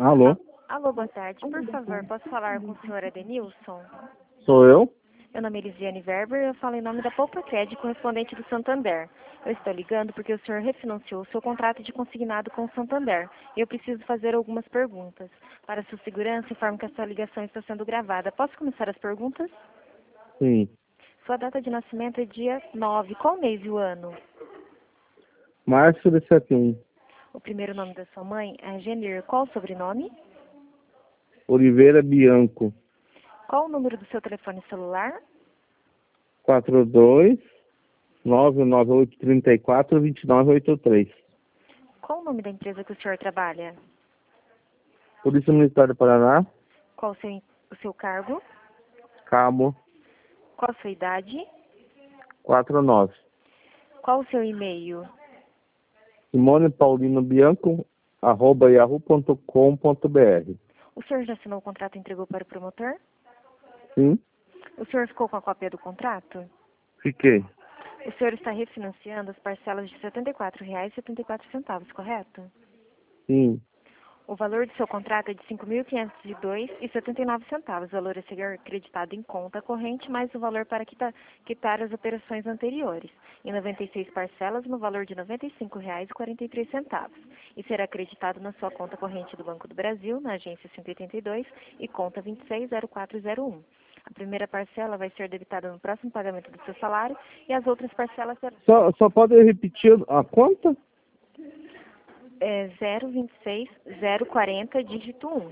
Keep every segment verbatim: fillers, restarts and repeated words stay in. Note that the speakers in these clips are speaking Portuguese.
Alô? Alô, boa tarde. Por favor, posso falar com o senhor Adenilson? Sou eu? Meu nome é Elisiane Werber e eu falo em nome da Poupa Cred, correspondente do Santander. Eu estou ligando porque o senhor refinanciou o seu contrato de consignado com o Santander e eu preciso fazer algumas perguntas. Para sua segurança, informo que a sua ligação está sendo gravada. Posso começar as perguntas? Sim. Sua data de nascimento é dia nove. Qual mês e o ano? Março de setenta e um. O primeiro nome da sua mãe é Genir. Qual o sobrenome? Oliveira Bianco. Qual o número do seu telefone celular? quatro dois nove nove oito três quatro dois nove oito três. Qual o nome da empresa que o senhor trabalha? Polícia Militar do Paraná. Qual o seu, o seu cargo? Cabo Qual a sua idade? quarenta e nove. Qual o seu e-mail? Simone Paulino Bianco, arroba yahoo ponto com ponto br. O senhor já assinou o contrato e entregou para o promotor? Sim, O senhor ficou com a cópia do contrato? fiquei. O senhor está refinanciando as parcelas de setenta e quatro reais e setenta e quatro centavos, correto? Sim, O valor do seu contrato é de cinco mil quinhentos e dois reais e setenta e nove centavos. O valor a ser acreditado em conta corrente, mais o valor para quitar, quitar as operações anteriores, em noventa e seis parcelas no valor de noventa e cinco reais e quarenta e três centavos. E será acreditado na sua conta corrente do Banco do Brasil, na agência cento e oitenta e dois e conta vinte e seis zero quatro zero um. A primeira parcela vai ser debitada no próximo pagamento do seu salário e as outras parcelas serão Só, só pode repetir a conta? é, zero vinte e seis zero quarenta dígito um.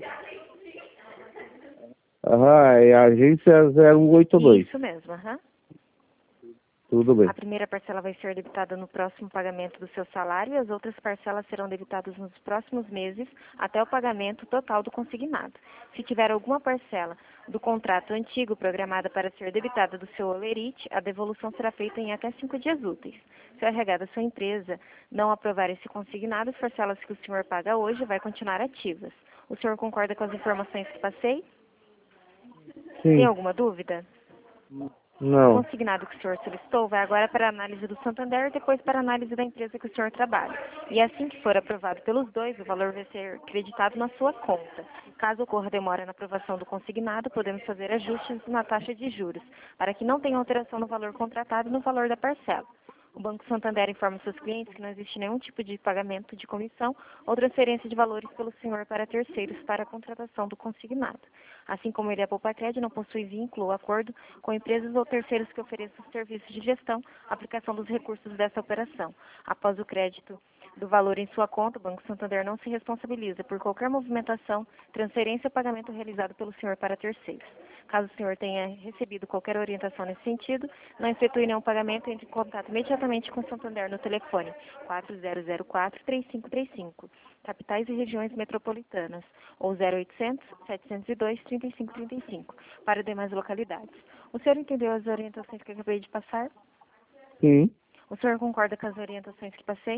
Ah, é a agência zero um oito dois. Isso mesmo, aham. Tudo bem. A primeira parcela vai ser debitada no próximo pagamento do seu salário e as outras parcelas serão debitadas nos próximos meses até o pagamento total do consignado. Se tiver alguma parcela do contrato antigo programada para ser debitada do seu holerite, a devolução será feita em até cinco dias úteis. Se o R H da sua empresa não aprovar esse consignado, as parcelas que o senhor paga hoje vai continuar ativas. O senhor concorda com as informações que passei? Tem Sim. alguma dúvida? O Não. consignado que o senhor solicitou vai agora para a análise do Santander e depois para a análise da empresa que o senhor trabalha. E assim que for aprovado pelos dois, o valor vai ser creditado na sua conta. Caso ocorra demora na aprovação do consignado, podemos fazer ajustes na taxa de juros, para que não tenha alteração no valor contratado e no valor da parcela. O Banco Santander informa seus clientes que não existe nenhum tipo de pagamento de comissão ou transferência de valores pelo senhor para terceiros para a contratação do consignado. Assim como ele, a Poupa Cred, não possui vínculo ou acordo com empresas ou terceiros que ofereçam serviços de gestão, aplicação dos recursos dessa operação. Após o crédito do valor em sua conta, o Banco Santander não se responsabiliza por qualquer movimentação, transferência ou pagamento realizado pelo senhor para terceiros. Caso o senhor tenha recebido qualquer orientação nesse sentido, não efetue nenhum pagamento, entre em contato imediatamente com o Santander no telefone quatro zero zero quatro, três cinco três cinco, capitais e regiões metropolitanas, ou zero oitocentos, setecentos e dois, trinta e cinco trinta e cinco, para demais localidades. O senhor entendeu as orientações que eu acabei de passar? Sim, O senhor concorda com as orientações que passei?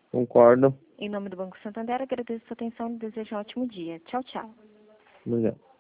concordo. Em nome do Banco Santander, agradeço a sua atenção e desejo um ótimo dia. Tchau, tchau. Obrigado.